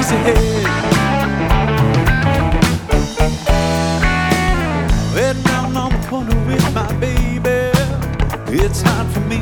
crazy head. Heading down on the corner with my baby. It's not for me